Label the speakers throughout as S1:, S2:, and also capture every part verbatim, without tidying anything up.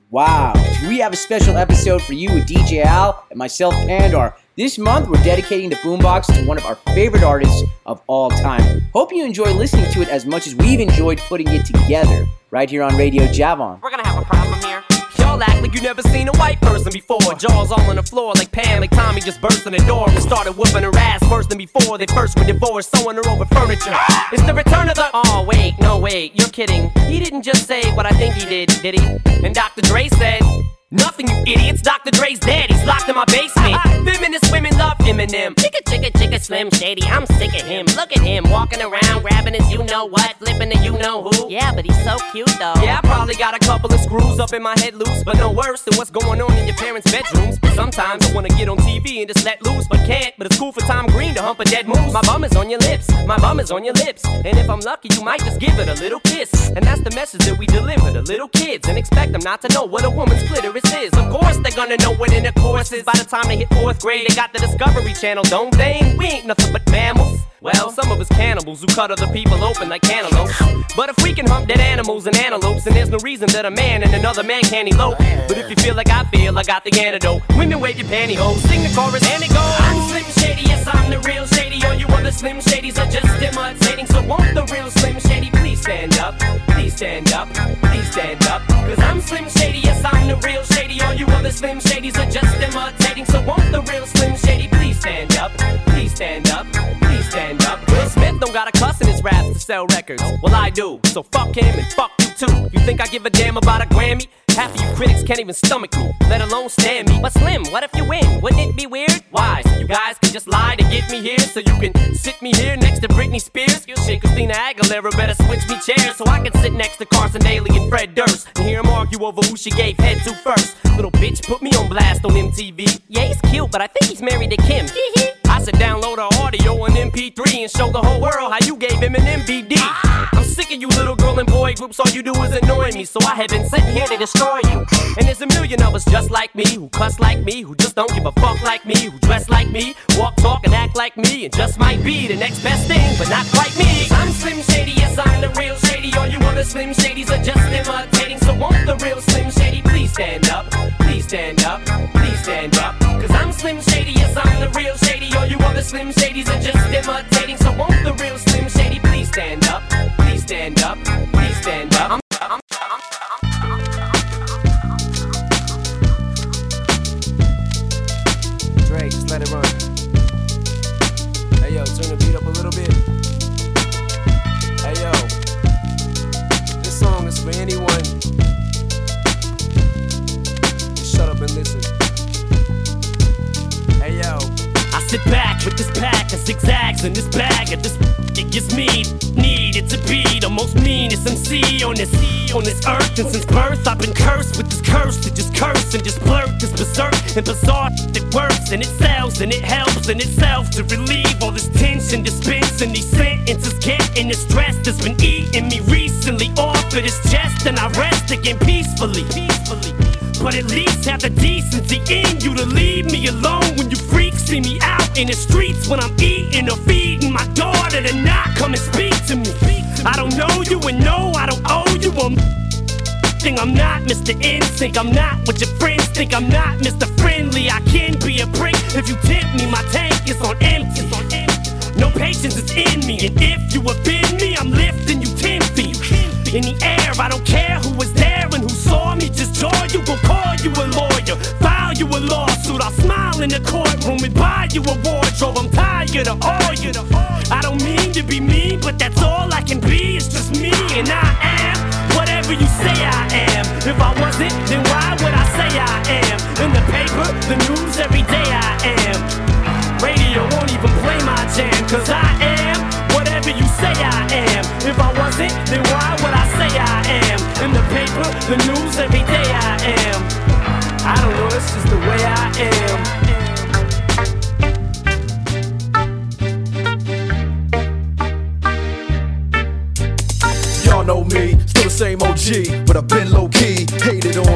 S1: Wow, we have a special episode for you with D J Al and myself, Pandar. This month, we're dedicating the Boombox to one of our favorite artists of all time. Hope you enjoy listening to it as much as we've enjoyed putting it together, right here on Radio Javon.
S2: We're gonna have a problem here. Y'all act like you never seen a white person before. Jaws all on the floor like Pam, like Tommy just burst in the door and started whooping her ass worse than before. They first were divorced, sewing her over furniture. It's the return of the... Oh, wait, no, wait, you're kidding. He didn't just say what I think he did, did he? And Doctor Dre said... Nothing, you idiots. Doctor Dre's dead. He's locked in my basement. Feminist women love Eminem. Chicka, chicka, chicka, Slim Shady. I'm sick of him. Look at him walking around, grabbing his you-know-what, flipping the you-know-who. Yeah, but he's so cute, though. Yeah, I probably got a couple of screws up in my head loose, but no worse than what's going on in your parents' bedrooms. Sometimes I wanna get on T V and just let loose, but can't. But it's cool for Tom Green to hump a dead moose. My bum is on your lips. My bum is on your lips. And if I'm lucky, you might just give it a little kiss. And that's the message that we deliver to little kids, and expect them not to know what a woman's clitoris is. Of course they're gonna know what intercourse is. By the time they hit fourth grade, they got the Discovery Channel, don't they? We ain't nothing but mammals. Well, some of us cannibals who cut other people open like cantaloupes. But if we can hump dead animals and antelopes, then there's no reason that a man and another man can't elope. But if you feel like I feel, I got the antidote. Women wave your pantyhose, sing the chorus and it goes. I'm Slim Shady, yes I'm the real Shady. All you other Slim Shadys are just imitating. So won't the real Slim Shady please stand up? Please stand up, please stand up. Cause I'm Slim Shady, yes I'm the real Shady. All you other Slim Shadys are just imitating. So won't the real Slim Shady please stand up? Please stand up, please stand up. Will Smith don't got a cuss in his raps to sell records. Well, I do, so fuck him and fuck you too. You think I give a damn about a Grammy? Half of you critics can't even stomach me, let alone stand me. But Slim, what if you win? Wouldn't it be weird? Why? So you guys can just lie to get me here, so you can sit me here next to Britney Spears? Shit, Christina Aguilera better switch me chairs, so I can sit next to Carson Daly and Fred Durst and hear them argue over who she gave head to first. Little bitch put me on blast on M T V. Yeah, he's cute, but I think he's married to Kim. I said download our audio on M P three and show the whole world how you gave him an M V D. I'm sick of you little girl and boy groups, all you do is annoy me, so I have been sitting here to destroy you. And there's a million of us just like me, who cuss like me, who just don't give a fuck like me, who dress like me, walk, talk, and act like me, and just might be the next best thing, but not quite me. I'm Slim Shady, yes I'm the real Shady. All you other Slim Shadys are just imitating. So won't the real Slim Shady please stand up? Please stand up, please stand up. Cause I'm Slim Shady, yes I'm the real Shady. All you other Slim Shadys are just imitating. So won't the real Slim Shady please stand up? Please stand up, please stand up. I'm, I'm, I'm, I'm,
S3: Dre, just let it run. Hey yo, turn the beat up a little bit. Hey yo, this song is for anyone. Just shut up and listen. Hey yo,
S4: I sit back with this pack of zigzags in this bag of this. It gives me needed to be the most meanest M C on this on this earth. And since birth I've been cursed with this curse to just curse and just blurt this berserk and bizarre that works and it sells and it helps in itself to relieve all this tension, dispensing these sentences, getting the stress that's been eating me recently off of this chest, and I rest again peacefully. Peacefully. But at least have the decency in you to leave me alone when you freaks see me out in the streets when I'm eating or feeding my daughter to not come and speak to me. I don't know you and no, I don't owe you a thing. I'm not Mister Instinct, I'm not what your friends think. I'm not Mister Friendly, I can be a prick if you tempt me. My tank is on empty. No patience is in me, and if you offend me, I'm lifting you ten feet in the air. I don't care who was there and who saw me, just joy you, gon' call you a lawyer, file you a lawsuit. I'll smile in the courtroom and buy you a wardrobe. I'm tired of all you. I don't mean to be mean, but that's all I can be. It's just me, and I am whatever you say I am. If I wasn't, then why would I say I am? In the paper, the news, every day I am. Radio won't even play my jam, cause I am whatever you say I am. If I wasn't, then why would I say I am? In the paper, the news, every day I am. I don't know, it's just the way I am.
S5: Y'all know me, still the same O G, but I've been low-key, hated on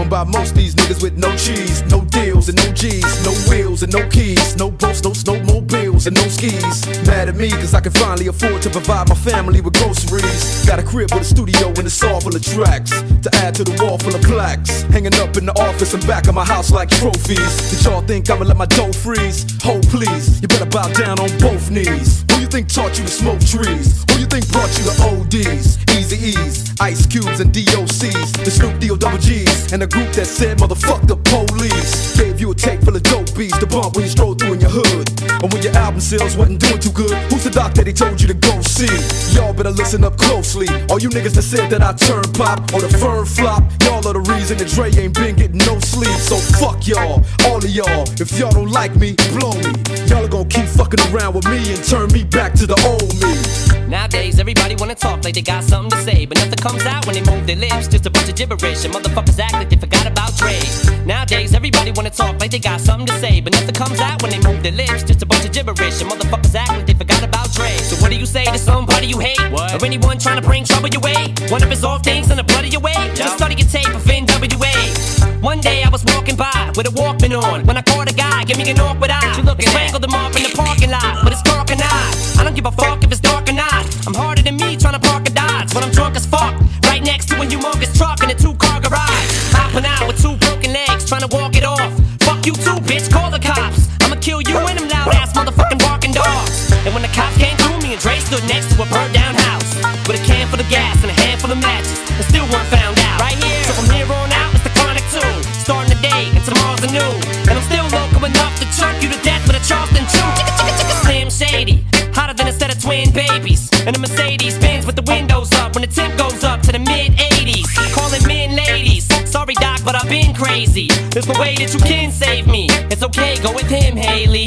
S5: by most these niggas with no cheese, no deals and no G's, no wheels and no keys, no boats, no snowmobiles and no skis. Mad at me cause I can finally afford to provide my family with groceries. Got a crib with a studio and it's all full of tracks to add to the wall full of plaques, hanging up in the office and back of my house like trophies. Did y'all think I'ma let my dough freeze? Hold please, you better bow down on both knees. Who you think taught you to smoke trees? Who you think brought you to O Ds, Easy E's, Ice Cubes and D O C's, the Snoop D O double G's, and a group that said motherfuck the police. Gave you a tape full of dope beats to bump when you stroll through in your hood, and when your album sales wasn't doing too good. Who's the doc that he told you to go see? Y'all better listen up closely. All you niggas that said that I turn pop or the firm flop, y'all are the reason that Dre ain't been getting no sleep. So fuck y'all, all of y'all. If y'all don't like me, blow me. Y'all are gonna keep fucking around with me and turn me back to the old me.
S2: Nowadays, everybody wanna talk like they got something to say, but nothing comes out when they move their lips. Just a bunch of gibberish, and motherfuckers act like they forgot about Dre. Nowadays, everybody wanna talk like they got something to say, but nothing comes out when they move their lips. Just a bunch of gibberish, and motherfuckers act like they forgot about Dre. So what do you say to somebody you hate? What? Or anyone trying to bring trouble your way? One of his off things in the blood of your way? Just study your tape of N W A. One day I was walking by with a Walkman on when I caught a guy, give me an awkward eye. You look strangled him off in the parking lot, but it's dark and I. I don't give a fuck if it's dark or not. I'm harder than me trying to park a Dodge, but I'm drunk as fuck. Right next to a humongous truck in a two-car garage. Hopping out with two broken legs, trying to walk it off. Fuck you too, bitch, call the cops. I'ma kill you and them loud-ass motherfucking barking dogs. And when the cops came through, me and Dre stood next to a burnt-down house with a can full of gas and a handful of matches, and still weren't found out. Right here, so from here on out, it's the Chronic two. Starting the day, and tomorrow's a new. And I'm still local enough to choke you to death with a Charleston chew. Slim Shady, hotter than a set of twin babies. And a Mercedes Benz with the windows up when the temp goes up to the mid eighties. Calling men ladies. Sorry, Doc, but I've been crazy. There's no way that you can save me. It's okay, go with him, Haley.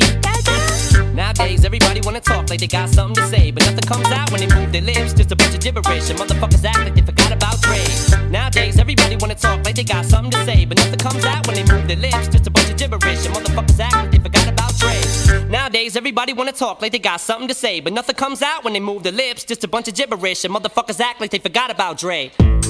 S2: Nowadays, everybody wanna talk like they got something to say, but nothing comes out when they move their lips. Just a bunch of gibberish, and motherfuckers act like they forgot about Dre. Nowadays, everybody wanna talk like they got something to say, but nothing comes out when they move their lips. Just a bunch of gibberish, and motherfuckers act like they forgot about Dre. Nowadays, everybody wanna talk like they got something to say, but nothing comes out when they move their lips. Just a bunch of gibberish, and motherfuckers act like they forgot about Dre.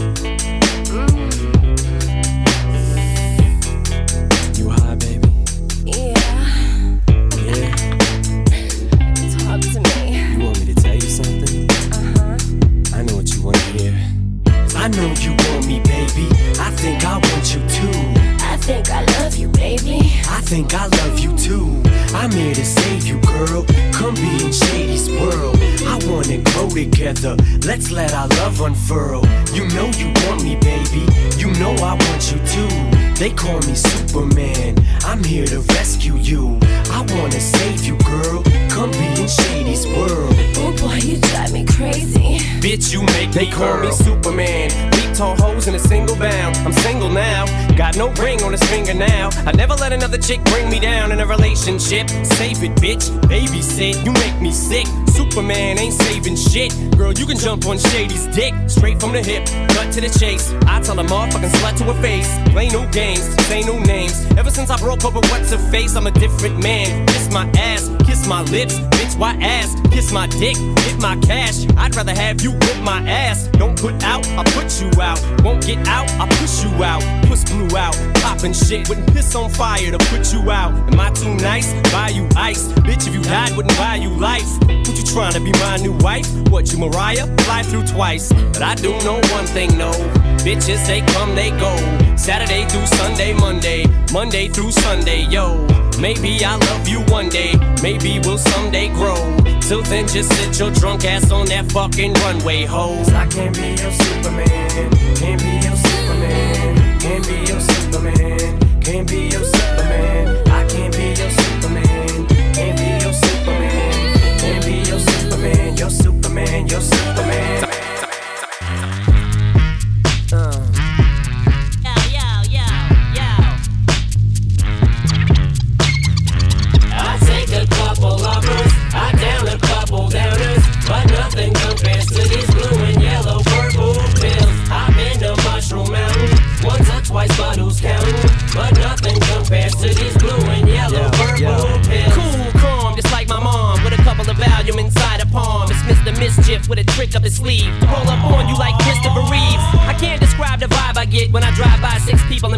S3: You high, baby?
S6: Yeah.
S3: Yeah.
S6: Talk to me.
S3: You want me to tell you something?
S6: Uh-huh.
S3: I know what you want to hear. I know you want me, baby. I think I want you too.
S6: I think I love you, baby.
S3: I think I love you too. I'm here to save you, girl. Come be in Shady's world. I wanna grow together. Let's let our love unfurl. You know you want me, baby. You know I want you too. They call me Superman. I'm here to rescue you. I wanna save you, girl. Come be in Shady's world.
S6: Oh boy, you drive me crazy.
S3: Bitch, you make
S2: They
S3: me
S2: call me
S3: girl.
S2: Superman. Beat tall hoes in a single bound. I'm single now. Got no ring on his finger now. I never let another chick bring me down in a relationship. Save it, bitch. Babysit. You make me sick. Superman ain't saving shit. Girl, you can jump on Shady's dick. Straight from the hip. Cut to the chase. I tell a motherfucking slut to her face. Play no games. Say no names. Ever since I broke up with what's her face, I'm a different man. Kiss my ass. Kiss my lips. Bitch, why ass? Kiss my dick. Hit my cash. I'd rather have you whip my ass. Don't put out. I put you out. Won't get out. I push you out. Puss blew out. Poppin' shit. Wouldn't piss on fire to put you out. Am I too nice? Buy you ice. Bitch, if you died, wouldn't buy you life. Would you trying to be my new wife? What, you Mariah? Fly through twice. But I do know one thing, no. Bitches, they come, they go. Saturday through Sunday, Monday. Monday through Sunday, yo. Maybe I'll love you one day. Maybe we'll someday grow. Till then, just sit your drunk ass on that fucking runway, ho.
S3: I can't be your Superman. Can't be your Superman. Can't be your Superman. Can't be your Superman. I can't be your Superman. Can't be your Superman. Can't be your Superman. Your Superman. Your Superman.
S2: Uh. Yo, yo, yo, yo. I take a couple uppers, I down a couple downers, but nothing compares to these blue and yellow purple pills. I've been to Mushroom Mountain once or twice, but who's counting? But nothing compares to these blue and yellow
S3: Yo,
S2: purple
S3: yo.
S2: pills. Cool, calm, just like my mom, with a couple of Valium inside a palm. It's Mister Mischief with a trick up his sleeve to roll up on you like Christopher Reeves. I can't describe the vibe I get when I drive by six people in five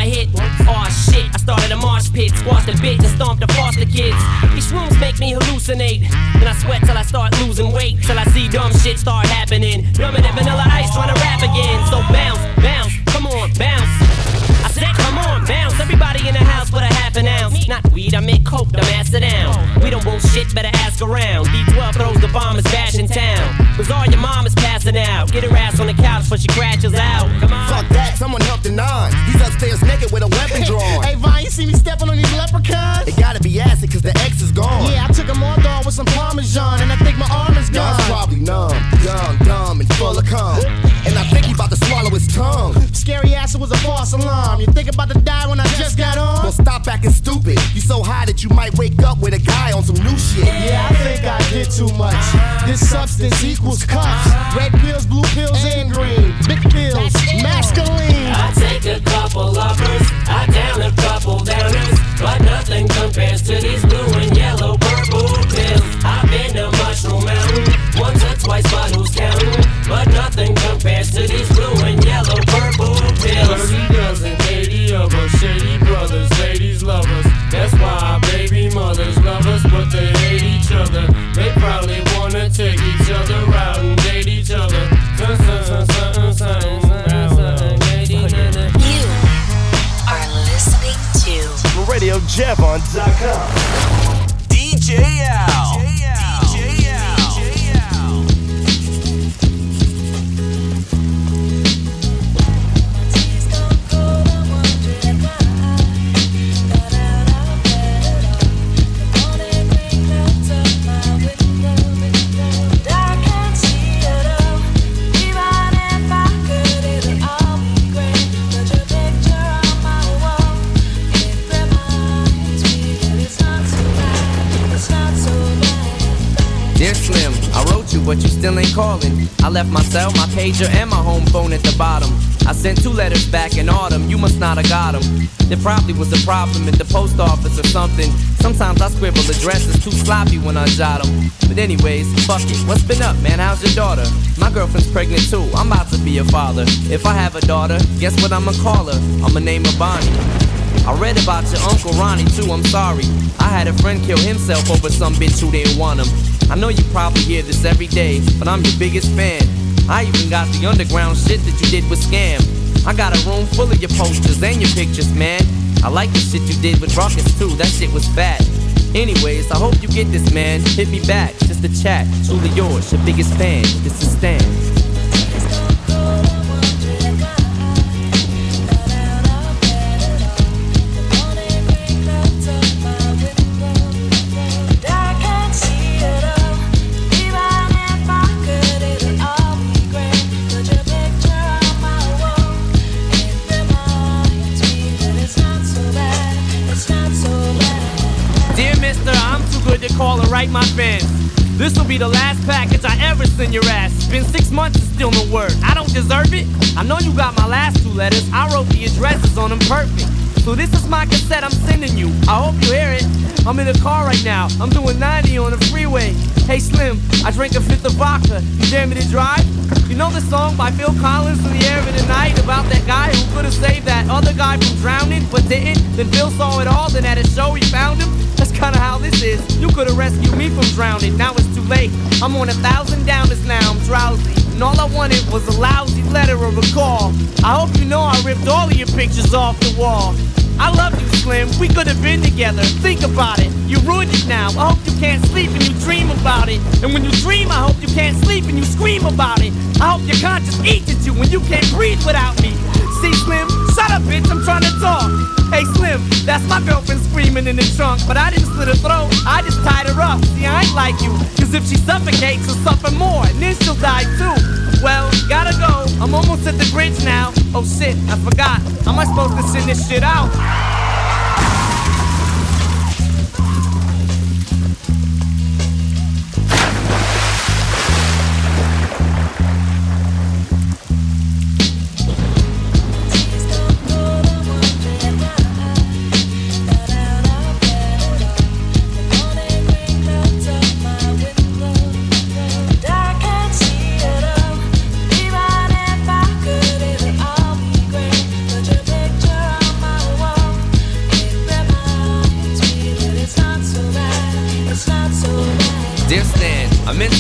S2: I hit. Aw shit, I started a marsh pit, squashed a bitch and stomped the foster kids. These shrooms make me hallucinate, and I sweat till I start losing weight, till I see dumb shit start happening. Dumber than Vanilla Ice trying to rap again. So bounce, bounce, come on, bounce. I said come on, bounce. Everybody in the house with a half an ounce. Not weed, I meant coke, I'm ass it down. We don't bullshit, better ask around. D twelve throws the bombers bash in town. Bizarre, your mom is passing out. Get her ass on the couch before she crashes out. Come on.
S7: Fuck that, someone help the nine. He's upstairs naked with a weapon drawn.
S8: Hey, Vine, you see me stepping on these leprechauns?
S7: It gotta be acid, cause the X is gone.
S8: Yeah, I took him on dog with some Parmesan, and I think my arm is
S7: Nah,
S8: gone.
S7: it's probably numb, dumb, dumb, and full of cum. And I think he about to swallow his tongue.
S8: Scary ass, it was a false alarm. You think about to die when I just got on?
S7: Well, stop acting stupid. You so high that you might wake up with a guy on some new shit.
S8: Yeah, I think I did too much. This substance equals cups. Red pills, blue pills, and green. Big pills, masculine.
S2: I take a couple lovers, I down a couple downers, but nothing compares to these blue and yellow purple pills. I've been to Mushroom Mountain once or twice, but who's counting? But nothing compares to these blue and yellow purple pills.
S9: thirty dozen, eighty of us, shady brothers, ladies lovers. That's why our baby mothers love us, but they hate each other. They probably wanna take each other out and date each other. Sun, sun, sun, sun, sun, sun, sun,
S10: You are listening to
S3: Radio Javon dot com.
S11: D J Al. D J Al. D J Al.
S2: Dear Slim, I wrote you, but you still ain't calling. I left my cell, my pager, and my home phone at the bottom. I sent two letters back in autumn, you must not have got them. There probably was a problem at the post office or something. Sometimes I scribble addresses too sloppy when I jot them. But anyways, fuck it, what's been up, man? How's your daughter? My girlfriend's pregnant too, I'm about to be a father. If I have a daughter, guess what I'ma call her? I'ma name her Bonnie. I read about your Uncle Ronnie too, I'm sorry. I had a friend kill himself over some bitch who didn't want him. I know you probably hear this every day, but I'm your biggest fan. I even got the underground shit that you did with Scam. I got a room full of your posters and your pictures, man. I like the shit you did with Rockets too, that shit was fat. Anyways, I hope you get this, man. Hit me back, just a chat. Truly yours, your biggest fan. This is Stan. Call and write my fans. This'll be the last package I ever send your ass. It's been six months and still no word. I don't deserve it. I know you got my last two letters. I wrote the addresses on them perfect. So this is my cassette I'm sending you. I hope you hear it. I'm in a car right now. I'm doing ninety on the freeway. Hey Slim, I drank a fifth of vodka. You dare me to drive? You know the song by Phil Collins, In the Air of the Night, about that guy who could've saved that other guy from drowning, but didn't? Then Phil saw it all, then at a show he found him. That's kinda how this is. You could've rescued me from drowning, now it's too late. I'm on a thousand downers now, I'm drowsy. And all I wanted was a lousy letter or a call. I hope you know I ripped all of your pictures off the wall. I love you, Slim, we could've been together. Think about it, you ruined it now. I hope you can't sleep and you dream about it. And when you dream, I hope you can't sleep and you scream about it. I hope your conscience eats at you when you can't breathe without me. See, Slim, shut up, bitch, I'm trying to talk. Hey, Slim, that's my girlfriend screaming in the trunk. But I didn't slit her throat, I just tied her up. See, I ain't like you, cause if she suffocates, she'll suffer more, and then she'll die too. Well, gotta go, I'm almost at the bridge now. Oh shit, I forgot, how am I supposed to send this shit out?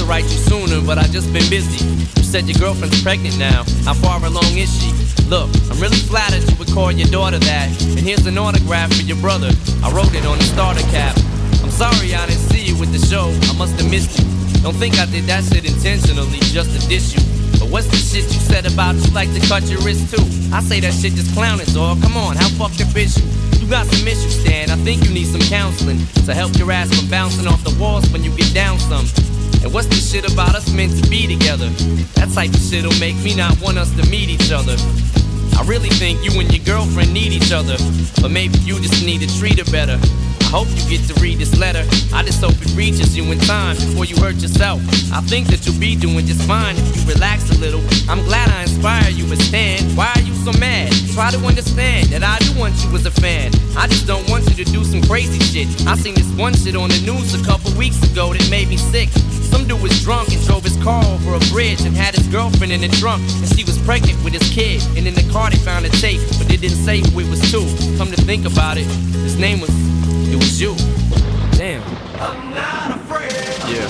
S12: write you sooner, but I just been busy. You said your girlfriend's pregnant now. How far along is she? Look, I'm really flattered you would call your daughter that. And here's an autograph for your brother. I wrote it on the starter cap. I'm sorry I didn't see you with the show. I must have missed you. Don't think I did that shit intentionally just to diss you. But what's the shit you said about you like to cut your wrist too? I say that shit just clowning, dog. Come on, how fucked up is you? You got some issues, Stan. I think you need some counseling to help your ass from bouncing off the walls when you get down some. And what's the shit about us meant to be together? That type of shit'll make me not want us to meet each other. I really think you and your girlfriend need each other, but maybe you just need to treat her better. I hope you get to read this letter. I just hope it reaches you in time before you hurt yourself. I think that you'll be doing just fine if you relax a little. I'm glad I inspire you, but Stan, why are you so mad? Try to understand that I do want you as a fan. I just don't want you to do some crazy shit. I seen this one shit on the news a couple weeks ago that made me sick. Some dude was drunk and drove his car over a bridge and had his girlfriend in the trunk, and she was pregnant with his kid. And in the car they found a tape, but they didn't say who it was to. Come to think about it, his name was, it was you. Damn.
S3: I'm not afraid.
S13: Yeah.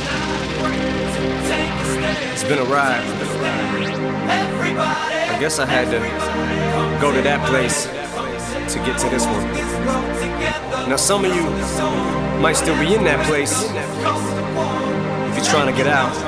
S3: Take a stand.
S13: It's been a ride.
S3: Everybody.
S13: I guess I had to go to that place to get to this one. Now some of you might still be in that place. If you're trying to get out,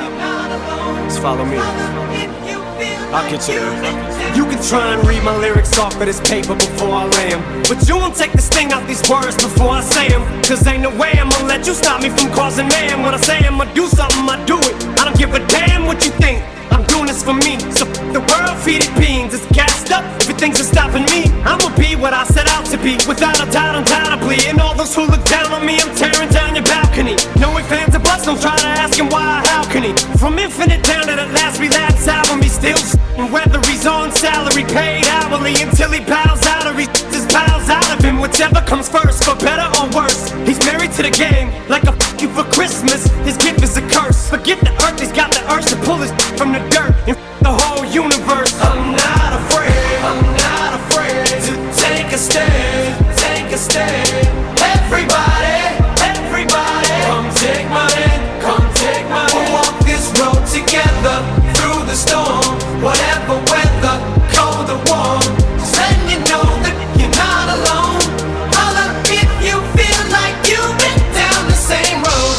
S13: just follow me. I'll get you there.
S3: You can try and read my lyrics off of this paper before I lay 'em, but you won't take the sting out these words before I say 'em. Cause ain't no way I'ma let you stop me from causing mayhem. When I say I'ma do something, I do it. I don't give a damn what you think. I'm doing this for me. So f the world, feed it beans. It's gassed up. Everything's stopping me. I'ma be what I set out to be, without a doubt, undoubtedly. And all those who look down on me, I'm tearing down your balcony. No ifs, ands, or buts. Don't try to ask him why or how can he. From Infinite down to the last relapse album, he's still s***ing. Whether he's on salary, paid hourly, until he bows out or he s***s bows out of him. Whichever comes first, for better or worse. He's married to the game, like a f*** you for Christmas. His gift is a curse. Forget the earth, he's got the urge to pull his from the dirt and f*** the whole universe. I'm not afraid, I'm not afraid to take a stand, take a stand. Everybody, everybody, come take my hand, come take my hand. We'll walk this road together through the storm, whatever weather, cold or warm. Just letting you know that you're not alone. Holla if you feel like you've been down the same road.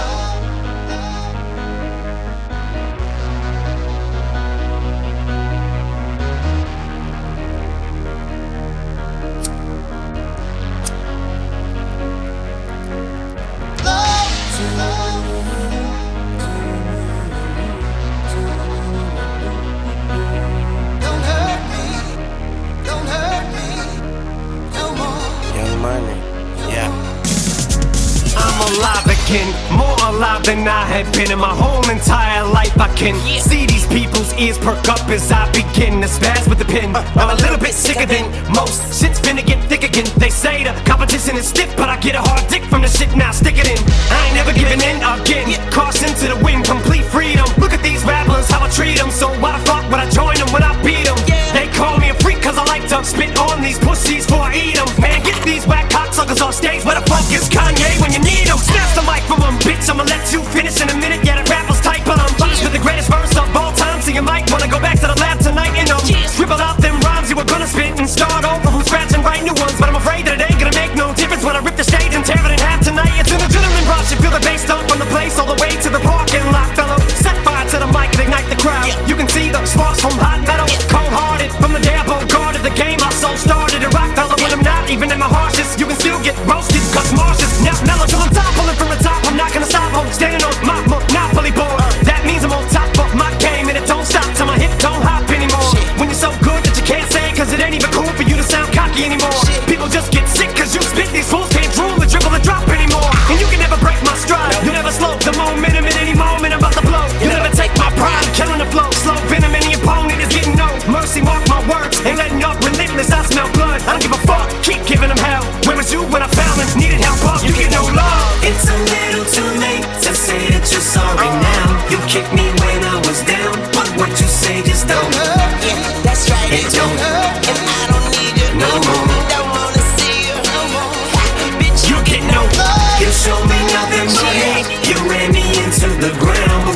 S3: Alive again, more alive than I had been in my whole entire life. I can see these people's ears perk up as I begin to spaz with the pen. I'm a little bit sicker than most. Shit's finna get thick again. They say the competition is stiff, but I get a hard dick from the shit now. Stick it in. I ain't never giving in again. Caution to the wind, complete freedom. Look at these rappers, how I treat them. So why the fuck would I join them when I beat them? They call me a freak cause I like to spit on these pussies before I eat them. Man, get these whack cocksuckers off stage. Where the fuck is Kanye when you need him? Snatch the mic from him, bitch, I'ma let you finish in a minute. Yeah, the rapper's tight, but I'm finished with the greatest verse of all time. So you might wanna go back to the lab tonight and um, scribble out them rhymes you were gonna spit and start over from scratch and write new ones. But I'm afraid that it ain't gonna make no difference when I rip the stage and tear it in half tonight. It's an adrenaline rush, you feel the bass dump from the place all the way to the parking lot, fellow. Set fire to the mic and ignite the crowd. You can see the sparks from hot metal, cold-hearted from the day I guarded the game. I so started a rock fella when I'm not even in my harshest. You can still get roasted, cause Marsh's now mellow till I'm top, pulling from the top. I'm not gonna stop, I'm standing on my monopoly board. That means I'm on top of my game and it don't stop till my hip don't hop anymore. When you're so good that you can't say, cause it ain't even cool for you to sound cocky anymore. People just get sick cause you spit, these fools can't drool or dribble or drop anymore. And you can never break my stride, you never slow the momentum at any moment I'm about to blow. You never take my pride, killing the flow, slow venom, any opponent is getting no mercy. Mark my words, ain't letting up, relentless, I smell blood. I don't give a fuck, keep giving them hell. Where was you when I found and needed help up? You get no love. It's a little too late to say that you're sorry now. You kicked me when I was down, but what you say just don't hurt.
S14: Yeah, that's right, it don't hurt. And I don't need you no more. Don't wanna see you no more. Bitch,
S3: you get no love. You show me nothing but hate. You ran me into the ground.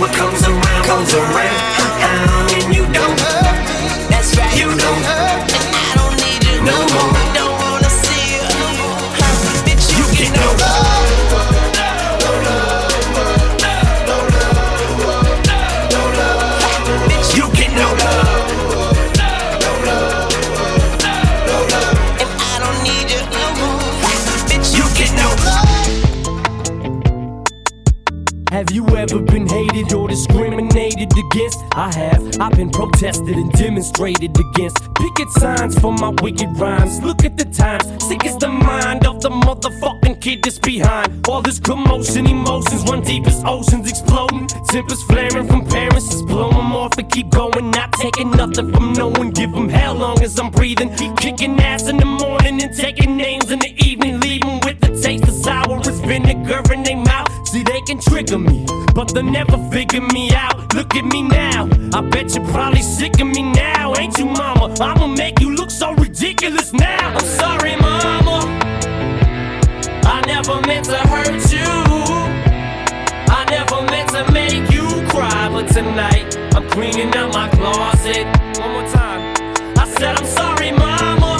S4: protested and demonstrated against. Picket signs for my wicked rhymes. Look at the times, sick is the mind of the motherfucking kid that's behind. All this commotion, emotions run deep as oceans exploding. Tempers flaring from parents, just blow them off and keep going. Not taking nothing from no one, give them hell long as I'm breathing. Keep kicking ass in the morning and taking names in the evening. Leaving with the taste of sour as vinegar in their mouth. See, they can trigger me, but they'll never figure me out. Look at me now, I bet you're probably sick of me now. Ain't you, mama? I'ma make you look so ridiculous now. I'm sorry, mama, I never meant to hurt you. I never meant to make you cry, but tonight I'm cleaning out my closet. One more time. I said I'm sorry, mama,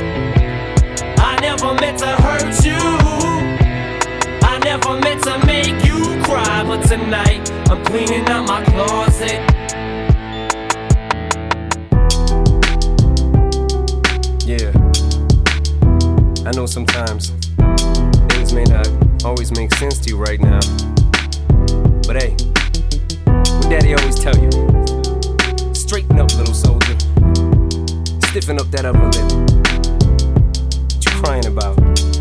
S4: I never meant to hurt you. I never meant to make you cry, but tonight I'm cleaning out my closet.
S13: Yeah, I know sometimes things may not always make sense to you right now, but hey, what Daddy always tell you, straighten up, little soldier, stiffen up that upper lip. What you crying about?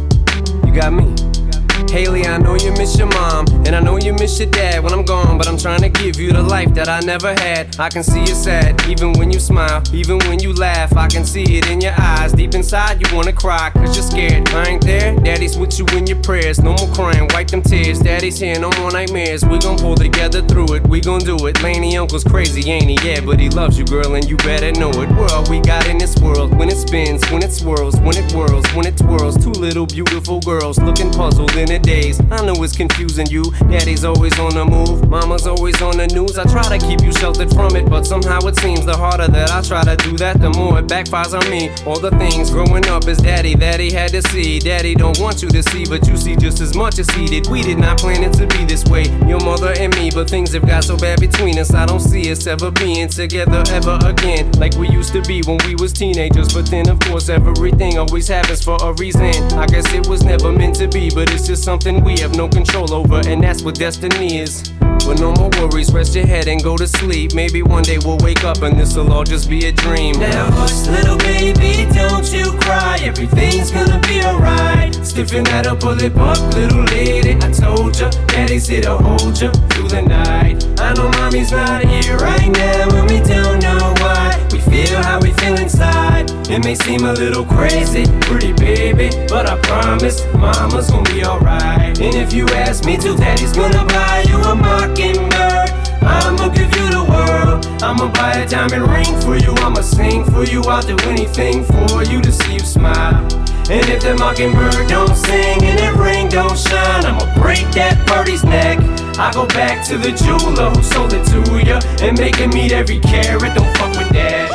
S13: You got me. Haley, I know you miss your mom, and I know you miss your dad when I'm gone, but I'm trying to give you the life that I never had. I can see you sad, even when you smile, even when you laugh, I can see it in your eyes. Deep inside you wanna cry, cause you're scared. I ain't there, Daddy's with you in your prayers. No more crying, wipe them tears. Daddy's here, no more nightmares. We gon' pull together through it, we gon' do it. Laney uncle's crazy, ain't he? Yeah, but he loves you, girl, and you better know it. We're all we got in this world. When it spins, when it swirls, when it whirls, when it twirls. Two little beautiful girls looking puzzled in a daze. I know it's confusing you. Daddy's always on the move, mama's always on the news. I try to keep you sheltered from it, but somehow it seems the harder that I try to do that, the more it backfires on me. All the things growing up as daddy that he had to see. Daddy don't want you to see, but you see just as much as he did. We did not plan it to be this way, your mother and me, but things have got so bad between us. I don't see us ever being together ever again, like we used to be when we was teenagers. But then of course everything always happens for a reason. I guess it was never meant to be, but it's just something we have no control over, and that's what destiny is. But no more worries, rest your head and go to sleep. Maybe one day we'll wake up and this'll all just be a dream.
S3: Now hush, little baby, don't you cry. Everything's gonna be alright. Stiffen that upper lip up, little lady. I told ya, Daddy's here to hold ya through the night. I know mommy's not here right now, and we don't know why. We feel how we feel inside. It may seem a little crazy, pretty baby, but I promise mama's gonna be alright. And if you ask me to, Daddy's gonna buy you a mockingbird. I'ma give you the world. I'ma buy a diamond ring for you. I'ma sing for you. I'll do anything for you to see you smile. And if the mockingbird don't sing and that ring don't shine, I'ma break that birdie's neck. I go back to the jeweler who sold it to ya and make it meet every carat. Don't fuck with that.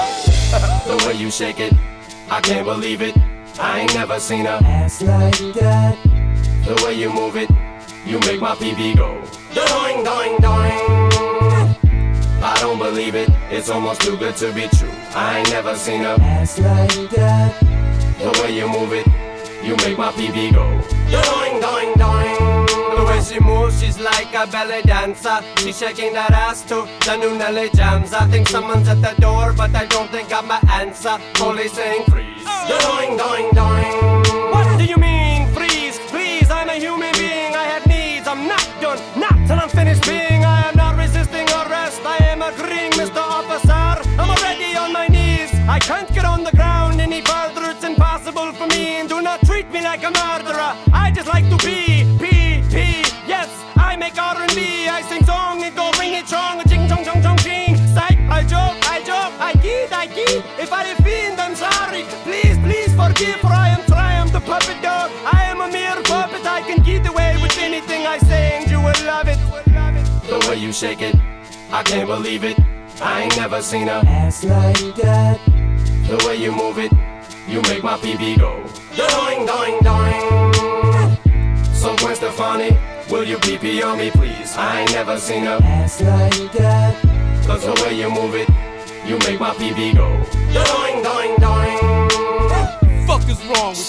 S3: The way you shake it, I can't believe it. I ain't never seen a ass like that. The way you move it, you make my pee pee go doing, doing, doing. I don't believe it, it's almost too good to be true. I ain't never seen a ass like that. The way you move it, you make my pee pee go doing, doing, doing. The way she moves, she's like a belly dancer. She's shaking that ass to the new Nelly jams. I think someone's at the door, but I don't think I'm an answer. Police saying freeze. Doing, doing, doing. What do you mean freeze? Please, I'm a human being. I have needs. I'm not done, not till I'm finished being. I am not resisting arrest. I am agreeing, Mister Officer. I'm already on my knees. I can't get on the ground any further. It's impossible for me. And do not treat me like a murderer. I just like to be, P, P. Yes, I make R and B. I sing song and go ring it strong. Ching, chong, chong, chong, ching. Psych, I joke, I joke. I kid, I kid. If I offend, I'm sorry. Please, please forgive, for I am Triumph, the puppet dog. I am a mere puppet. I can get away with anything I say, and you will love it. The way you shake it, I can't believe it. I ain't never seen a ass like that. The way you move it, you make my pee pee go doing, doing, doing. So Gwen Stefani, will you pee pee on me, please? I ain't never seen a ass like that. Cause the way you move it, you make my pee pee go doing, doing, doing.
S15: Fuck is wrong with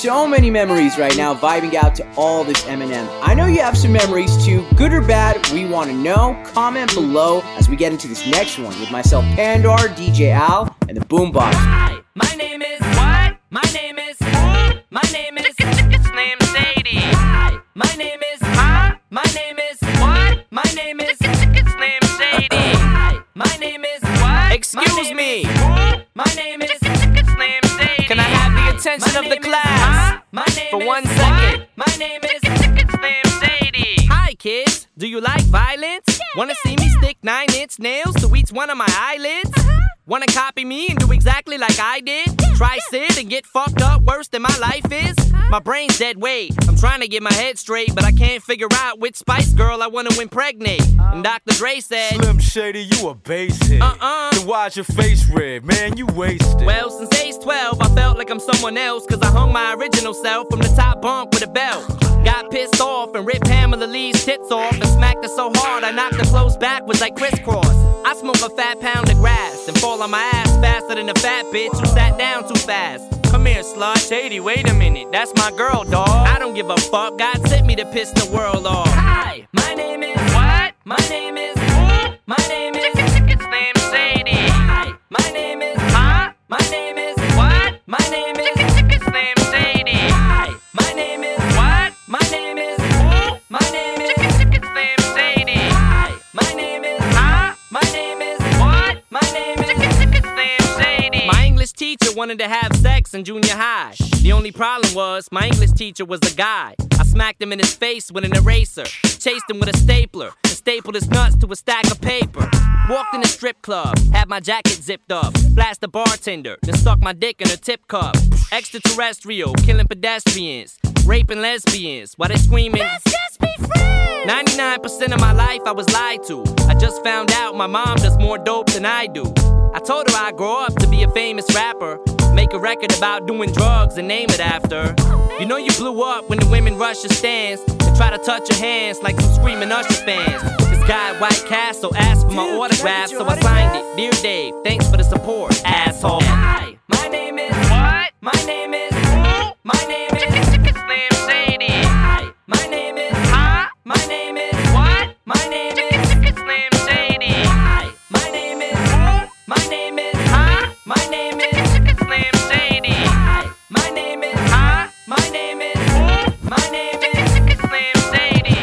S1: so many memories right now vibing out to all this Eminem. I know you have some memories too, good or bad, we want to know. Comment below as we get into this next one with myself, Pandar, D J Al, and the Boombox.
S2: Hi, my name is what? My name is who? My name is Slim Shady. Hi, my name is huh? My name is what? My name is Slim Shady. Hi, my name is what?
S12: Excuse me.
S2: My name is Slim Shady.
S12: Can I have the attention of the class for one second?
S2: My name is Slim Shady.
S12: Hi, kids. Do you like violence? Wanna see me stick nine-inch nails to each one of my eyelids? Wanna copy me and do exactly like I did? Try sit and get fucked up worse than my life is? My brain's dead weight. I'm trying to get my head straight, but I can't figure out which Spice Girl I wanna impregnate. And Doctor Dre said,
S15: Slim Shady, you a basehead.
S12: Uh-uh.
S15: Then why's your face red? Man, you wasted.
S12: Well, since age twelve, I felt like I'm someone else, cause I hung my original self from the top bunk with a belt. Got pissed off and ripped Pamela Lee's tits off and smacked her so hard I knocked her clothes backwards like crisscross. I smoke a fat pound of grass and fall on my ass faster than a fat bitch who sat down too fast. Come here, slut. Shady, wait a minute. That's my girl, dawg. I don't give a fuck. God sent me to piss the world off.
S2: Hi, my name is what? My name is who? My name is Slim Shady. Hi, my name is huh? My name is what? My name is Slim Shady. Hi, my name is what? My name is who? My name is Slim Shady. Hi, my name is huh? My name is what? My name is Slim Shady.
S12: My English teacher wanted to have sex in junior high. The only problem was my English teacher was a guy. I smacked him in his face with an eraser, chased him with a stapler, and stapled his nuts to a stack of paper. Walked in a strip club, had my jacket zipped up, blasted the bartender, then stuck my dick in her tip cup. Extraterrestrial, killing pedestrians, raping lesbians, while they screaming, let's just be friends! ninety-nine percent of my life I was lied to. I just found out my mom does more dope than I do. I told her I'd grow up to be a famous rapper, make a record about doing drugs and name it after. You know you blew up when the women rush your stands and try to touch your hands like some screaming Usher fans. This guy at White Castle asked for my autograph, so I signed it. Dear Dave, thanks for the support, asshole.
S2: Hi, my name is what? My name is who? My name is Slim Shady. Hi, my name is huh? My name is what? My name is Slim Shady. Hi, my name is who? My name is huh? My name is Slim Shady. Hi, my name is huh? My name is who? My name is Slim Shady.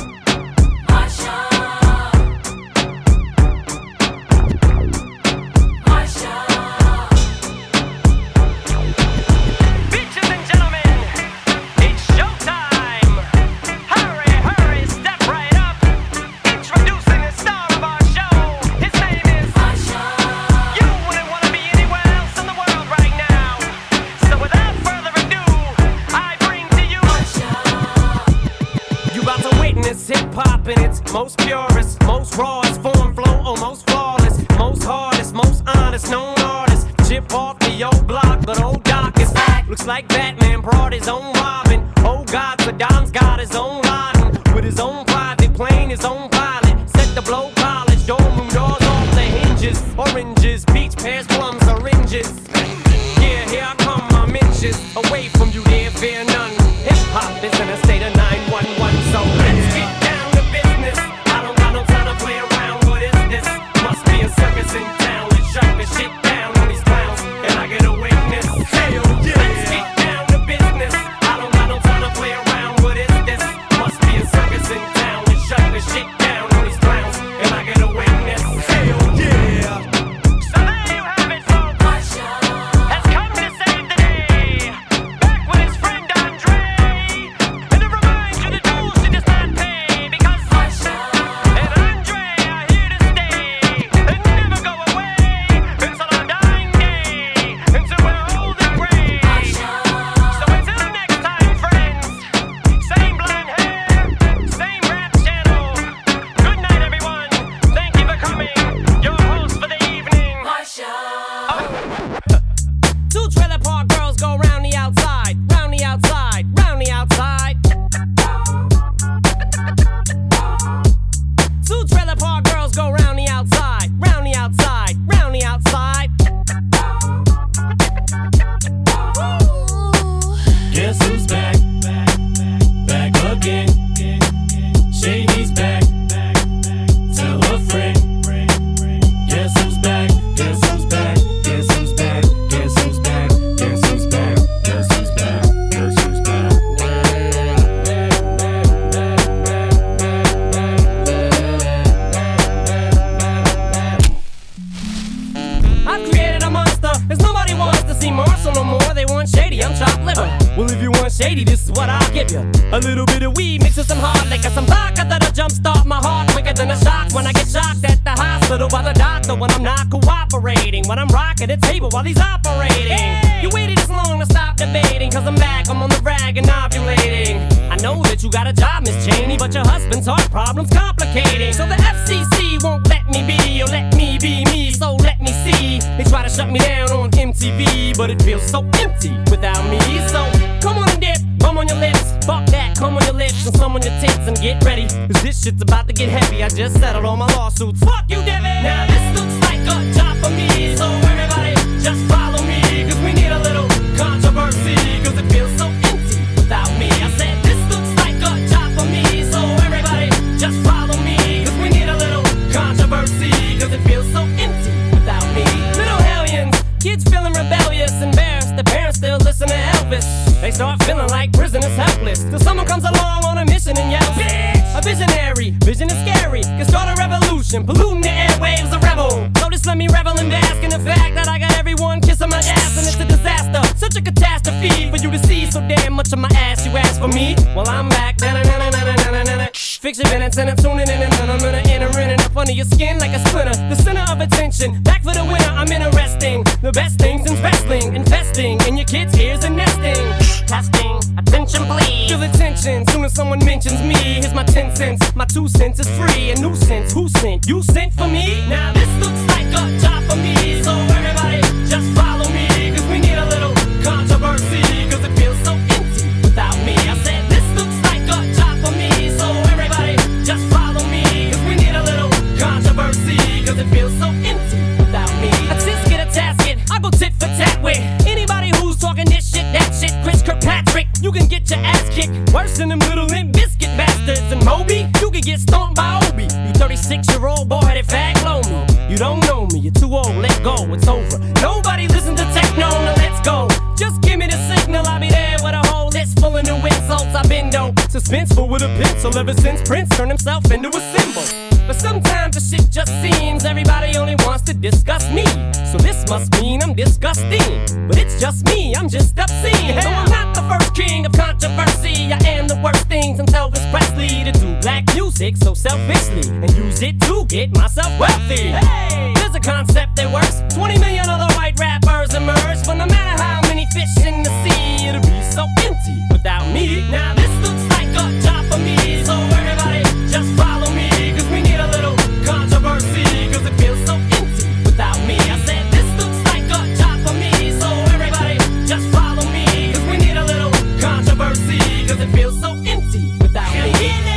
S2: Marsha. Marsha. Bitches and gentlemen, it's showtime. Hurry, hurry, step right up. Introducing the star of our show. His name is Marsha. You wouldn't want to be anywhere else in the world right now. So without further ado, I bring to you Marsha. You about to witness hip-hop in its most purest, most rawest form, flow almost flawless, most hardest, most honest known artist. Chip off the old block, but old Doc is back. Looks like Batman brought his own Robin. Oh God, Saddam's got his own Laden with his own private plane, his own pilot. Set the blow polish, dome room doors off the hinges. Oranges, peach, pears, plums, oranges. Yeah, here I come, my inches away from you, there fear none. Hip hop is in a state of nine one one, so let's get down to business. I don't got no time to play around. What is this? Must be a circus in town. Let's shut the shit down on these clowns, and I get a witness. Hell yeah! Let's get down to business. I don't got no time to play around. What is this? Must be a circus in town. Let's shut the shit down on these clowns, and I get a witness. Hell yeah! So there you have it, folks. Marsha has come to save the day. Back with his friend Andre, and to remind you the dues you just not pay, because Marsha and Andre are here to stay and never go away until our dying day, until we're old and gray. So until next time, friends, same blonde hair, same rap channel. Good night, everyone. Thank you for coming. Your host for the evening, Marsha.
S12: Two trailer park girls go round the outside, round the outside, round the outside. Two trailer park girls go round the outside, round the outside, round the outside.
S3: Guess
S2: shady, this is what I'll give you. A little bit of weed mixed with some hard liquor, some vodka that'll jumpstart my heart quicker than a shock when I get shocked at the hospital by the doctor when I'm not cooperating, when I'm rocking the table while he's operating. Hey! You waited this long to stop debating, cause I'm back, I'm on the rag and ovulating. I know that you got a job, Miss Cheney, but your husband's heart problem's complicating. So the F C C won't let me be, or let me be me, so let me see. They try to shut me down on M T V, but it feels so empty without me. So come on and dip, bum on your lips, fuck that, come on your lips and some on your tits and get ready, cause this shit's about to get heavy. I just settled all my lawsuits, fuck you, Devin. Now this looks like a job for me, so everybody just follow me, cause we need a little controversy, cause it feels so empty without me. I said this looks like a job for me, so everybody just follow me, cause we need a little controversy, cause it feels so empty without me. Little hellions, kids feeling rebellious, embarrassed, the parents still listen to Elvis. They start feeling like prisoners helpless, till someone comes along on a mission and yells, bitch! A visionary, vision is scary, can start a revolution, polluting the airwaves, a rebel. So just let me revel and bask in the fact that I got everyone kissing my ass, and it's a disaster, such a catastrophe for you to see so damn much of my ass. You ask for me, well I'm back. Fix your minutes and I'm tuning in and I'm gonna enter in and up under your skin like a splinter. The center of attention, back for the winner, I'm interesting. The best things in wrestling, investing in your kids' ears and nesting. Testing, attention please. Feel the tension, soon as someone mentions me. Here's my ten cents, my two cents is free. A nuisance, who sent? You sent for me? Now this looks like a job for me, so everybody just follow me, cause we need a little controversy, cause it feels so empty without me. I said this looks like a job for me, so everybody just follow me, cause we need a little controversy, cause it feels so empty without me. I just get a tasket, I go tit for tat with anybody who's talking this shit, that shit. Chris Kirkpatrick, you can get your ass kicked worse than them little Limp Bizkit bastards. And Moby, you can get stomped by Obi. You thirty-six year old boy headed fag blow me. You don't know me, you're too old, let go, it's over. Nobody listen to techno, now let's go. Just give me the signal, I'll be there with a whole list full of new insults. I've been dope, suspenseful with a pencil ever since Prince turned himself into a symbol. But sometimes the shit just seems everybody only wants to discuss me. So this must mean I'm disgusting. But it's just me, I'm just obscene. Though I'm not the first king of controversy, I am the worst thing since Elvis Presley to do black music so selfishly and use it to get myself wealthy. Hey, there's a concept that works. twenty million other white rappers emerge, but no matter how many fish in the sea, it'll be so empty without me. Now this looks like a job for me, so everybody just follow me, cause we need a little controversy, cause it feels so empty without me. I said this looks like a job for me, so everybody just follow me, cause we need a little controversy, cause it feels so empty without me.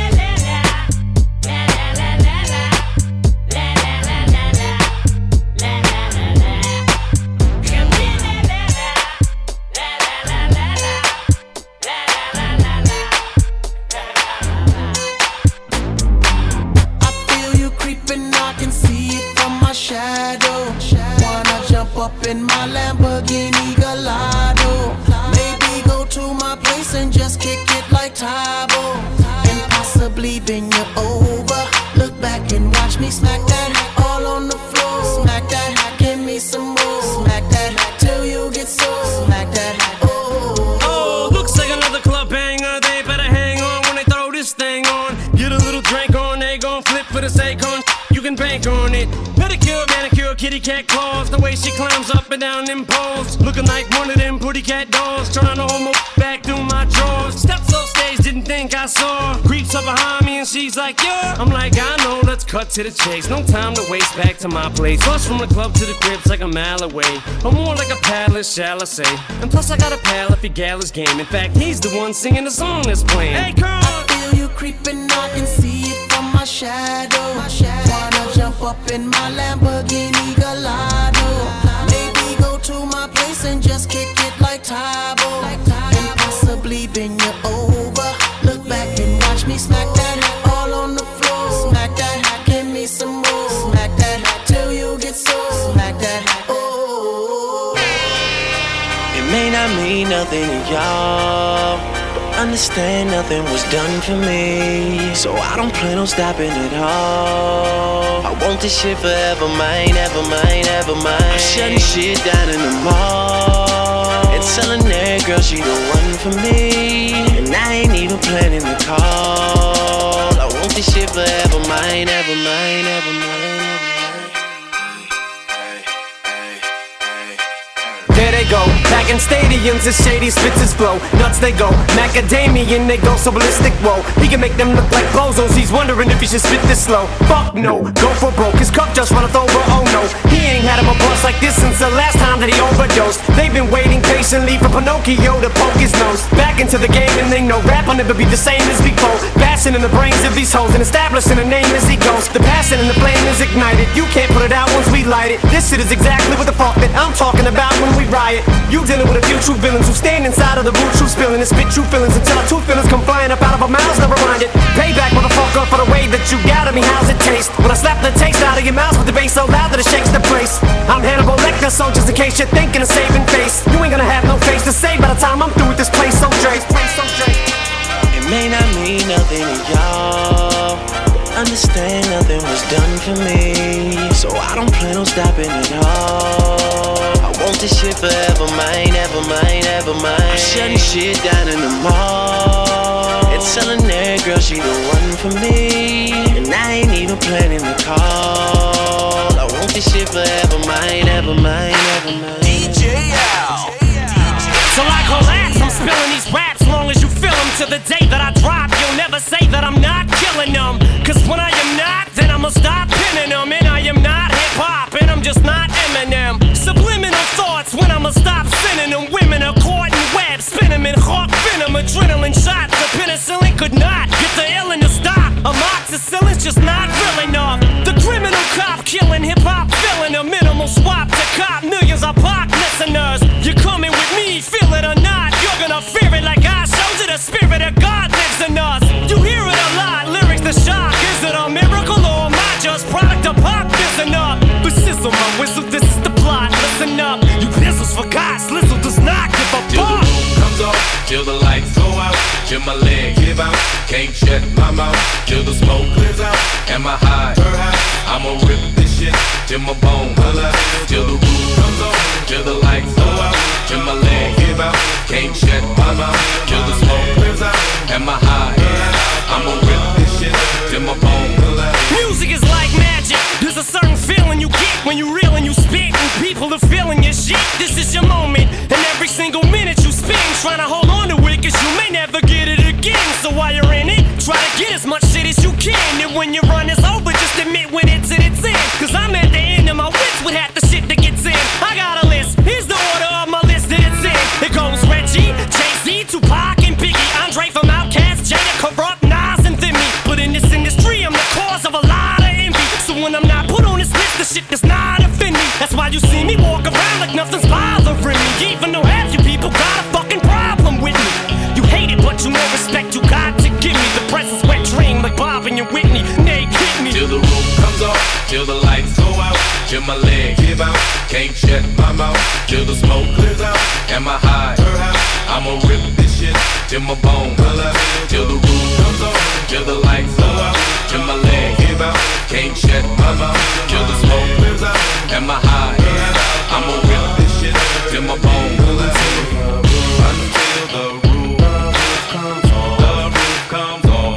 S14: Up in my Lamborghini Gallardo, maybe go to my place and just kick it like Tybo, and possibly bend you over. Look back and watch me smack that all on the floor. Smack that, give me some more. Smack that till you get sore. Smack that. Oh,
S9: oh, looks like another club banger. They better hang on when they throw this thing on. Get a little drink on, they gon' flip for the Akon. You can bank on it. Pedicure, manicure, kitty cat claws. The way she climbs up and down them poles, looking like one of them pretty cat dolls. Trying to hold my back through my drawers. Steps off stage, didn't think I saw. Creeps up behind me and she's like, yeah. I'm like, I know, let's cut to the chase. No time to waste, back to my place. Bus from the club to the crib's like a mile away, or more like a palace, shall I say. And plus I got a pal if he gal his game. In fact, he's the one singing the song that's playing. Hey, girl,
S14: I feel you creeping, I can see it from my shadow. My shadow. Wanna jump up in my Lamborghini Gallardo, maybe go to my place and just kick it like Tybo, and possibly bend you over. Look back and watch me smack that all on the floor. Smack that, give me some more. Smack that till you get sore. Smack that. Oh,
S16: it may not mean nothing to y'all, but understand nothing was done for me, so I don't plan on stopping at all. I want this shit forever mine, ever mine, ever mine. I'm shutting shit down in the mall and telling that girl she the one for me. a plan in the call. I want this shit forever mine, ever mine, ever mine.
S2: There they go, back in stadiums as Shady spits his flow. Nuts they go, macadamian they go so ballistic, whoa. He can make them look like bozos, he's wondering if he should spit this slow. Fuck no, go for broke, his cup just runneth over, oh no. He ain't had him a bust like this since the last time that he overdosed. They've been waiting patiently for Pinocchio to poke his nose back into the game, and they know rap will never be the same as before. Bashing in the brains of these hoes and establishing a name as he goes. The passion and the flame is ignited, you can't put it out once we light it. This shit is exactly what the fuck that I'm talking about when we riot. You dealing with a few true villains who stand inside of the root, true spilling and spit true feelings until our two feelings come flying up out of our mouths. Never mind it. Payback, motherfucker, for the way that you got at me. How's it taste? When I slap the taste out of your mouth with the bass so loud that it shakes the place. I'm Hannibal Lecter, so just in case you're thinking of saving face, you ain't gonna have no face to say by the time I'm through with this place. So Dre, place so Dre.
S16: It may not mean nothing to y'all, understand nothing was done for me, so I don't plan on stopping at all. I want this shit forever mine, ever mine, ever mine. I'm shutting shit down in the mall. It's telling that girl she the one for me, and I ain't even planning the call. I want this shit forever mine, ever mine, ever mine.
S11: D J Al.
S4: Till I collapse, I'm spilling these raps long as you feel them. To the day that I drop, you'll never say that I'm not killing them. Cause when I am not, then I'ma stop pinning them. And I am not hip-hop, and I'm just not Eminem. Subliminal thoughts when I'ma stop sending them. Women are caught in webs, spin them in hawk venom. Adrenaline shots, the penicillin could not get the illin to stop. Amoxicillin's just not real enough. The criminal cop killing hip-hop, filling a minimal swap to cop. Millions of pop listeners, you're coming with me, feel it or not. You're gonna fear it like I showed you. The spirit of God lives in us. You hear it a lot, lyrics the shock. Is it a miracle or am I just product of pop? Listen up, the sizzle, my whistle, this is the plot. Listen up, you pistols for God, Slizzle does not give a
S17: Till the
S4: fuck.
S17: roof comes off, till the lights go out, till my leg give out, can't shut my mouth, till the smoke clears out, and my high, her high, I'ma rip this shit, till my bone holla, till the roof comes off, till the lights go out, till my leg give out, can't shut my mouth, till the smoke clears out, and my high, I'ma rip this shit, till my bone holla.
S4: Music is like magic. There's a certain feeling you get when you reel and you spit, and people are feeling your shit. This is your moment, and every single minute you spend trying to hold on to it, cause you may never get it again. So while you're in it, try to get as much shit as you can. And when your run is over, just admit when it's in its end. Cause I'm at the end of my wits with half the shit that gets in. I got a list, here's the order of my list that it's in. It goes Reggie, Jay-Z, Tupac, and Biggie, Andre from Outkast, Jada, Corrupt, Nas, and Thimmy. But in this industry, I'm the cause of a lot of envy. So when I'm not put on this list, the shit does not offend me. That's why you see me walk around like nothing's bothering me. Even though half you people got a fucking problem with me. You hate it, but you know respect you got to give me. The presence wet dream like Bob and your Whitney. Nay, hit me.
S17: Till the roof comes off, till the lights go out, till my leg give out, can't shut my mouth, till the smoke clears out, and my high, her high, I'ma rip this shit, till my bone holla, till the roof comes off, till the lights go out, till my leg give out, can't shut my mouth, till the smoke clears out, and my high, I'ma rip this shit, till my bone holla, until the roof comes off, the roof comes off,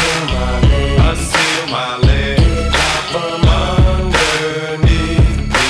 S17: until my leg drop from underneath me.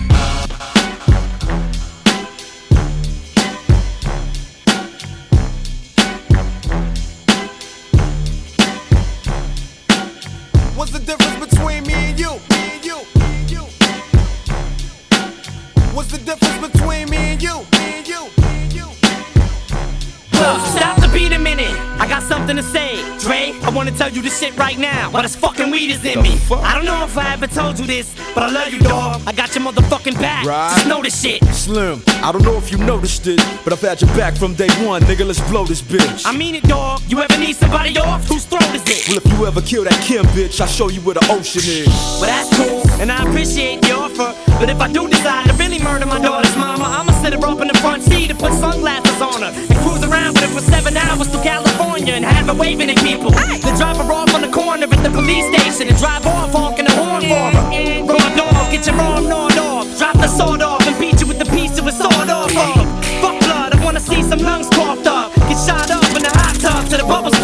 S7: What's the difference between me and you? Me and you. Me and you. What's the difference between me and you? Me and you. Me and you.
S4: Look, stop the beat a minute. I got something to say. Dre, I wanna tell you this shit right now. But this fucking weed is in me. I don't know if I ever told you this, but I love you, dog. I got your motherfucking back.
S5: Right.
S4: Just know this shit.
S5: Slim, I don't know if you noticed it, but I've had your back from day one, nigga. Let's blow this bitch.
S4: I mean it, dog. You ever need somebody off? Whose throat is it?
S5: Well, if you ever kill that Kim bitch, I'll show you where the ocean is.
S4: Well, that's cool, and I appreciate the offer. But if I do decide to really murder my daughter's mama, I'ma sit her up in the front seat and put sunglasses on her and cruise around with her for seven hours to California and have her waving at people. Then drop her off on the corner at the police station and drive off honking the horn for her. Raw dog, get your arm gnawed off. Drop the sword off and beat you with the piece of a sword off of. Fuck blood, I wanna see some lungs coughed up. Get shot up in the hot tub till the bubbles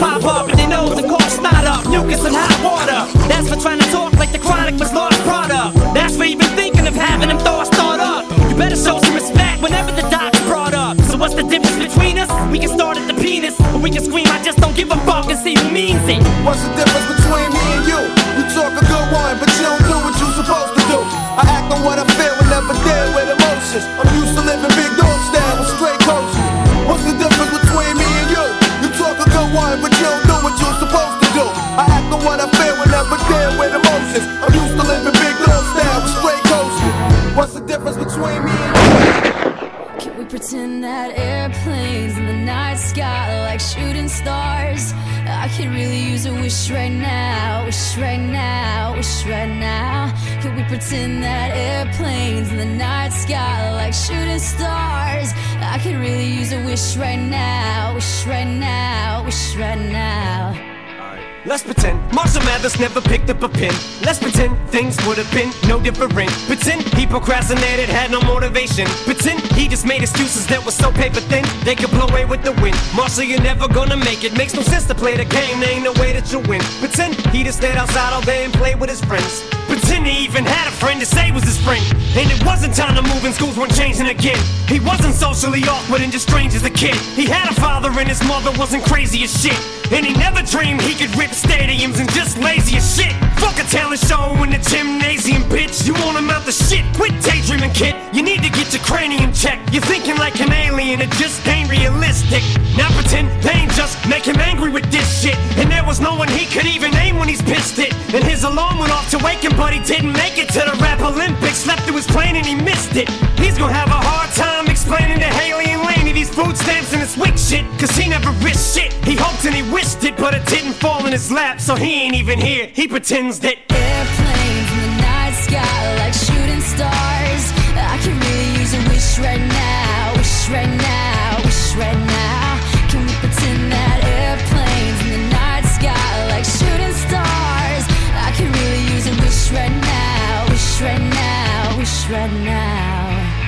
S4: for trying to talk like the Chronic was lost product. That's for even thinking of having them thoughts thought up. You better show some respect whenever the doc's brought up. So what's the difference between us? We can start at the penis, or we can scream, I just don't give a fuck, and see who means it.
S7: What's the difference between me and you? You talk a good one, but you don't do what you supposed to do. I act on what I feel and never deal with emotions. I'm used to living big dog style with straight coaches. What's the difference between me and you? You talk a good one, but you don't do what you're supposed to do. I act on what I feel and never deal with emotions. I'm used to living big dog style with straight coaches. What's the difference between me and you?
S6: Can we pretend that airplanes in the night sky are like shooting stars? I could really use a wish right now, wish right now, wish right now. Can we pretend that airplanes in the night sky are like shooting stars? I could really use a wish right now, wish right now, wish right now.
S2: Let's pretend Marshall Mathers never picked up a pen. Let's pretend things would have been no different. Pretend he procrastinated, had no motivation. Pretend he just made excuses that were so paper thin they could blow away with the wind. Marshall, you're never gonna make it. Makes no sense to play the game, there ain't no way that you win. Pretend he just stayed outside all day and played with his friends. Pretend he even had a friend to say was his friend. And it wasn't time to move and schools weren't changing again. He wasn't socially awkward and just strange as a kid. He had a father and his mother wasn't crazy as shit. And he never dreamed he could rip stadiums and just lazy as shit. Fuck a talent show in the gymnasium, bitch. You want him out the shit, quit daydreaming, kid. You need to get your cranium checked. You're thinking like an alien, it just ain't realistic. Now pretend pain just make him angry with this shit. And there was no one he could even aim when he's pissed it. And his alarm went off to wake him, but he didn't make it to the rap Olympics. Slept through his plane and he missed it. He's gonna have a hard time explaining to Haley and Laney these food stamps and this weak shit, cause he never risked shit. He hoped and he wished it, but it didn't fall in his lap, so he ain't even here. He pretends that
S6: airplanes in the night sky like shooting stars. I can really use a wish right now, wish right now, wish right now. Can we pretend that airplanes in the night sky like shooting stars? I can really use a wish right now, wish right now, wish right now.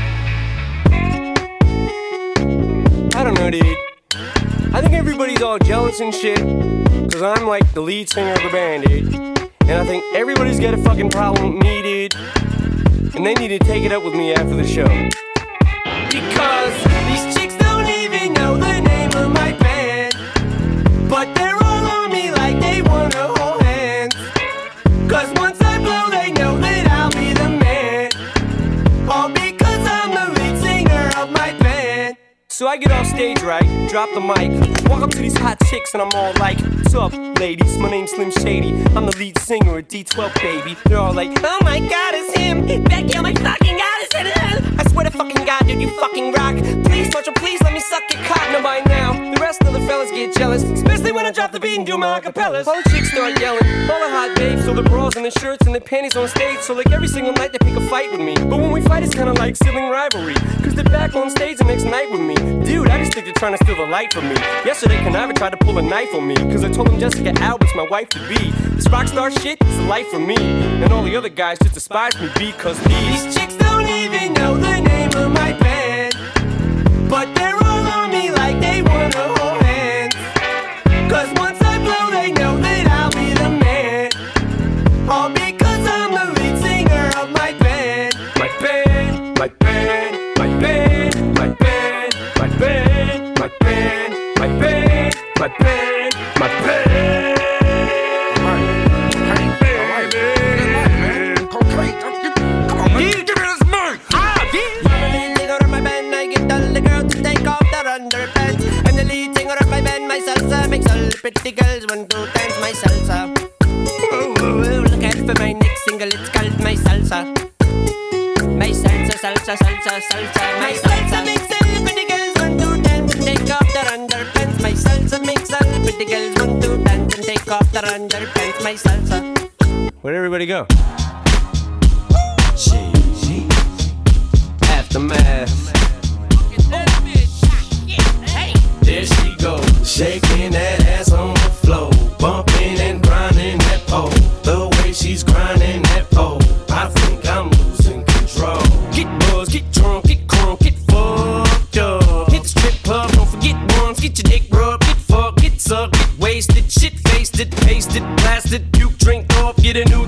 S2: I don't know, dude. I think everybody's all jealous and shit, cause I'm like the lead singer of the band, dude. And I think everybody's got a fucking problem with me, dude. And they need to take it up with me after the show. Because these chicks don't even know the name of my band, but they're all on me like they wanna hold hands. Cause once I blow, they know that I'll be the man. All because I'm the lead singer of my band. So I get off stage, right, drop the mic, walk up to these hot chicks and I'm all like, what's up, ladies, my name's Slim Shady, I'm the lead singer at D twelve, baby. They're all like, oh my god, it's him, Becky, oh my fucking god, it's him. I swear to fucking god, dude, you fucking rock. Please, Marshall, please let me suck your cock. Now by now, the rest of the fellas get jealous, especially when I drop the beat and do my acapellas. All the chicks start yelling, all the hot babes, so the bras and the shirts and the panties on stage. So like every single night they pick a fight with me, but when we fight it's kinda like sibling rivalry, cause they're back on stage the next night with me. Dude, I just think they're trying to steal the light from me. Yesterday, Conniver tried to pull a knife on me, cause I told him Jessica Albert's my wife to be. This rock star shit is the life for me, and all the other guys just despise me because these, these chicks don't even know the name of my band, but they're all on me like they wanna hold hands. Cause once I blow, they know that I'll be the man. All because I'm the lead singer of my band. My band, my band, my band, my band, my band, my band, my band, my band, my band. Pretty girls want to dance my salsa. Oh, oh, oh, look out for my next single, it's called my salsa. My salsa, salsa, salsa, salsa. My salsa makes all pretty girls want to dance and take off their underpants. My salsa makes all pretty girls want to dance and take off their underpants. My salsa. Where'd everybody go? Jeez. Aftermath. There she goes, shaking that ass on the floor, bumping and grinding that pole. The way she's grinding that pole, I think I'm losing control. Get buzzed, get drunk, get crunk, get fucked up. Hit the strip club, don't forget once, get your dick rubbed, get fucked, get sucked, get wasted, shit faced it, pasted, blasted, puke, drink off, get a new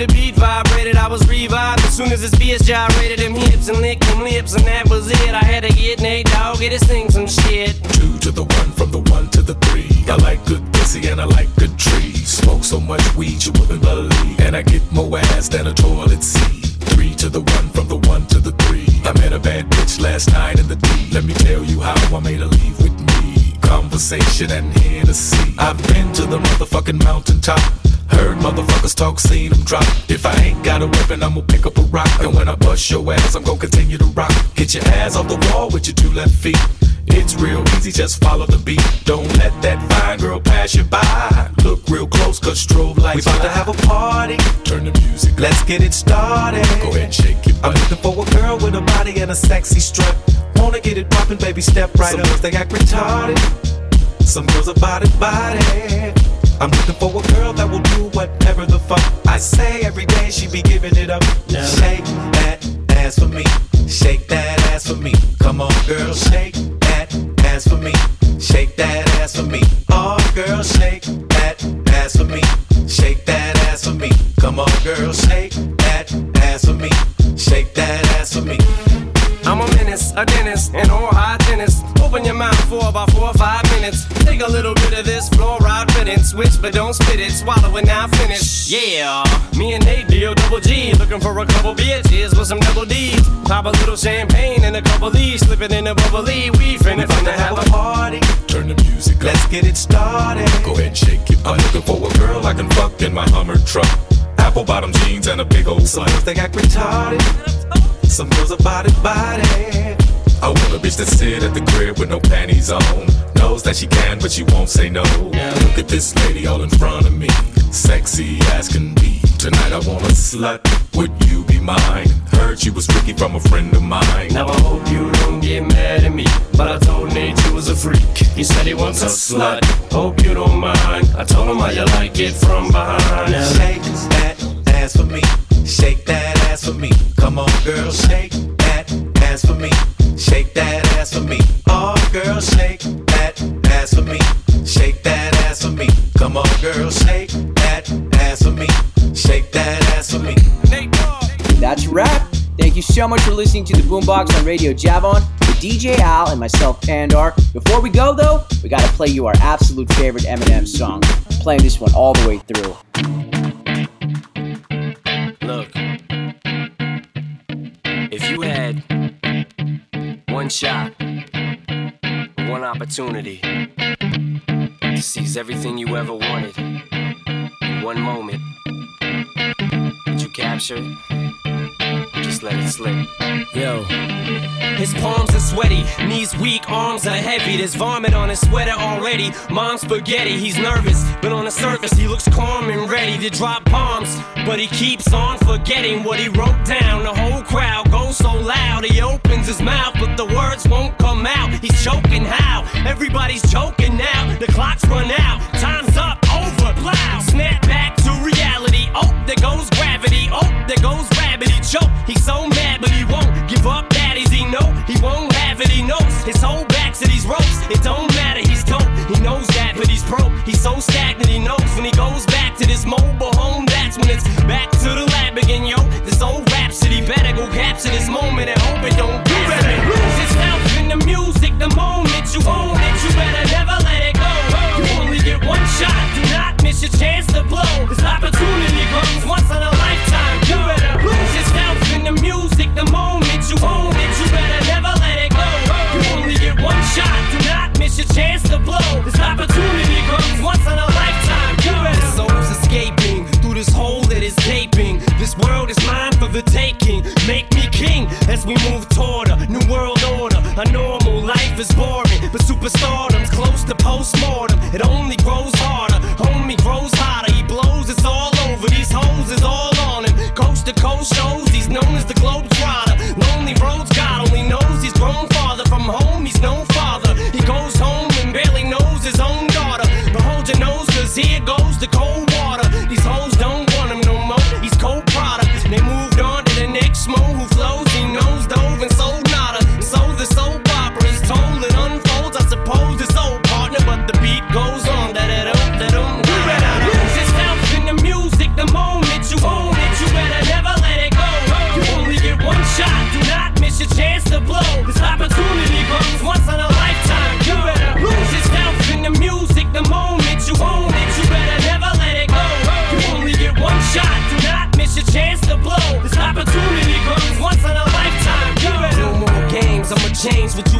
S2: the beat vibrated, I was revived. As soon as his fierce gyrated, them hips and licked them lips, and that was it. I had to get Nate Dogg, get to sing some shit.
S17: Two to the one, from the one to the three. I like good pussy and I like good trees. Smoke so much weed you wouldn't believe, and I get more ass than a toilet seat. Three to the one, from the one to the three. I met a bad bitch last night in the D. Let me tell you how I made her leave with me. Conversation and Hennessy. I've been to the motherfucking mountaintop. Heard motherfuckers talk, seen them drop. If I ain't got a weapon, I'ma pick up a rock. And when I bust your ass, I'm gon' continue to rock. Get your ass off the wall with your two left feet. It's real easy, just follow the beat. Don't let that fine girl pass you by. Look real close, cause strobe lights. We about to have a party. Turn the music up. Let's get it started. Go ahead and shake it. I'm looking for a girl with a body and a sexy strut. Wanna get it poppin', baby, step right Some up. Some girls, they act retarded. Some girls are body, body. I'm looking for a girl that will do whatever the fuck I say. Every day she be giving it up. Yeah. Shake that ass for me. Shake that ass for me. Come on, girl, shake that ass for me. Shake that ass for me. Oh, girl, shake that ass for me. Shake that ass for me. Come on, girl, shake that ass for me. Shake that ass for me.
S2: I'm a menace, a dentist, and all high tennis. Open your mouth for about four or five minutes. Take a little bit of this fluoride fitting. Switch, but don't spit it. Swallow it, now finish. Yeah, me and Nate, D O double G. Looking for a couple bitches with some double D's. Pop a little champagne and a couple D's. Slip it in a bubbly. We finna, finna have a party.
S17: Turn the music up.
S2: Let's get it started.
S17: Go ahead and shake it. I'm looking for a girl I can fuck in my Hummer truck. Apple bottom jeans and a big old
S2: Some girls, they act retarded. Some girls are body, body.
S17: I want a bitch that sit at the crib with no panties on. Knows that she can, but she won't say no. Yeah. Look at this lady all in front of me. Sexy as can be. Tonight I want a slut. Would you be mine? Heard she was tricky from a friend of mine.
S2: Now I hope you don't get mad at me, but I told Nate you was a freak. He said he wants a slut. Hope you don't mind. I told him how you like it from behind.
S16: Now shake that ass for me. Shake that ass for me. Come on, girl, shake that ass for me. Shake that ass for me. Oh, girl, shake that ass for me. Shake that ass for me. Come on, girl, shake that ass for me. Shake that ass for me.
S1: That's a wrap. Thank you so much for listening to the Boombox on Radio Javon with D J Al and myself, Pandar. Before we go, though, we gotta play you our absolute favorite Eminem song. I'm playing this one all the way through.
S2: Look, if you had one shot, one opportunity to seize everything you ever wanted in one moment, would you capture it? Or just let it slip? Yo. His palms are sweaty, knees weak, arms are heavy. There's vomit on his sweater already. Mom's spaghetti, he's nervous, but on the surface he looks calm and ready to drop bombs. But he keeps on forgetting what he wrote down. The whole crowd goes so loud, he opens his mouth, but the words won't come out. He's choking how? Everybody's choking now. The clock's run out, time's up, over, plow. Snap back to reality. Oh, there goes gravity. Oh, there goes rabbit. He choke. He's so mad, but he won't give up. Daddies, he know he won't have it. He knows his whole back to these ropes. It don't matter. He's dope. He knows that, but he's broke. He's so stagnant. He knows when he goes back to this mobile home. That's when it's back to the lab again, yo. This old rhapsody better go capture this moment and hope it don't do better. Lose yourself in the music. The moment you own it, you better never let it go. You only get one shot. Do not miss your chance to blow. This opportunity comes once in a lifetime. You better lose yourself in the music. The moment you own it, you better never let it go. You only get one shot. Do not miss your chance to blow. This opportunity comes once in a lifetime. You better. The soul's escaping through this hole that is gaping. This world is mine for the taking. Make me king as we move toward a new world order. A normal life is boring, but superstardom's close to postmortem. It only grows harder, homie grows hotter. He blows, it's all over. These hoes is all on him. Coast to coast shows, he's known as the Globetrotter. Lonely roads, God only knows he's grown farther from home. He's no father. He goes home and barely knows his own daughter. But hold your nose, cause here goes the cold water. These hoes don't want him no more. He's cold product. They moved on to the next mo who flows. He knows dove and sold nada. So the soap opera is told and unfolds. I suppose it's old partner, but the beat goes on. Da da da da da. You better lose yourself in the music. The moment you own it, you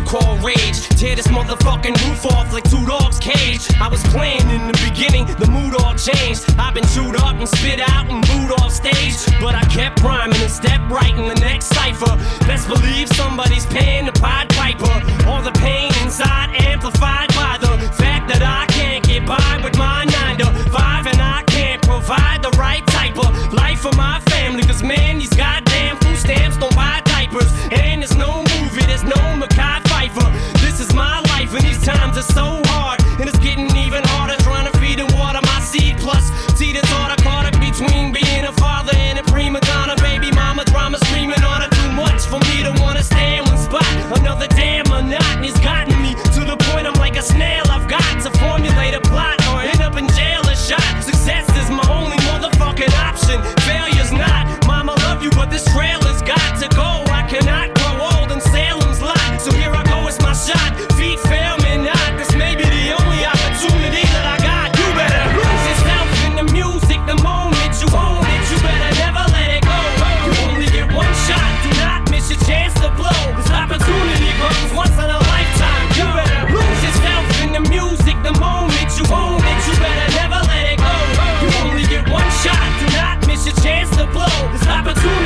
S2: call rage. Tear this motherfucking roof off like two dogs' cage. I was playing in the beginning, the mood all changed. I've been chewed up and spit out and booed off stage, but I kept rhyming and stepped right in the next cipher. Best believe somebody's paying the Pied Piper. All the pain inside amplified by the fact that I can't get by with my nine to five, and I can't provide the right type of life for my family. Cause man, these goddamn food stamps don't buy diapers, and there's no movie, there's no Mekhi Phifer. This is my life, and these times are so hard, and it's getting even harder trying to feed and water my seed. Plus, see the thought I caught up between being a father and a prima donna. Baby mama drama screaming on her too much for me to wanna stay in one spot. Another damn monotony's gotten me to the point I'm like a snail. I've got to formulate a plot or end up in jail or shot. Success is my only motherfucking option. Failure's not. Mama love you, but this trailer's got to go. I cannot grow old in Salem's lot. So here I go, it's my shot. Feet fail me not. This may be the only opportunity that I got. You better lose yourself in the music the moment you own it. You better never let it go. You only get one shot. Do not miss your chance to blow. This opportunity comes once in a lifetime. You better lose yourself in the music the moment you own it. You better never let it go. You only get one shot. Do not miss your chance to blow. This opportunity